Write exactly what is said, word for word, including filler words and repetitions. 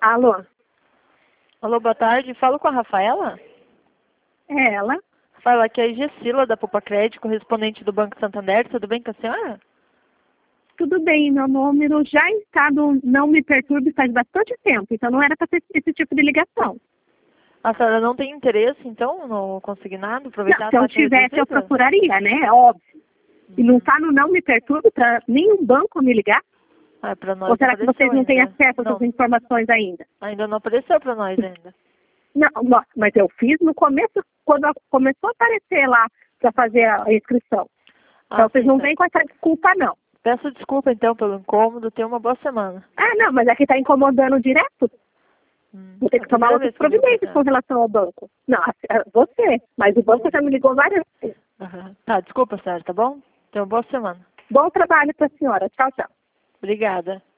Alô? Alô, boa tarde. Falo com a Rafaela? É ela? Rafaela, aqui é a Gessila da Poupa Crédito, correspondente do Banco Santander. Tudo bem com a senhora? Tudo bem, meu número já está no Não Me Perturbe faz bastante tempo, então não era para ter esse tipo de ligação. A senhora não tem interesse, então, no consignado? Aproveitar Não, a se eu taxa tivesse, eu reduzida? procuraria, né? É óbvio. E não está no Não Me Perturbe para nenhum banco me ligar? Ah, para nós Ou não será que apareceu vocês não têm ainda. acesso a Não, essas informações ainda? ainda não apareceu para nós ainda. Não, não, mas eu fiz no começo, quando começou a aparecer lá para fazer a inscrição. Então Ah, vocês sim, não tá. vêm com essa desculpa, não. Peço desculpa, então, pelo incômodo. Tenha uma boa semana. Ah, não, mas aqui está incomodando direto. Hum, Vou ter é a que tomar primeira outras vez que eu ligo providências pra com senhora. relação ao banco. Não, a- a- você, mas o banco já me ligou várias vezes. Aham. Tá, desculpa, senhora, tá bom? Tenha uma boa semana. Bom trabalho para a senhora. Tchau, tchau. Obrigada.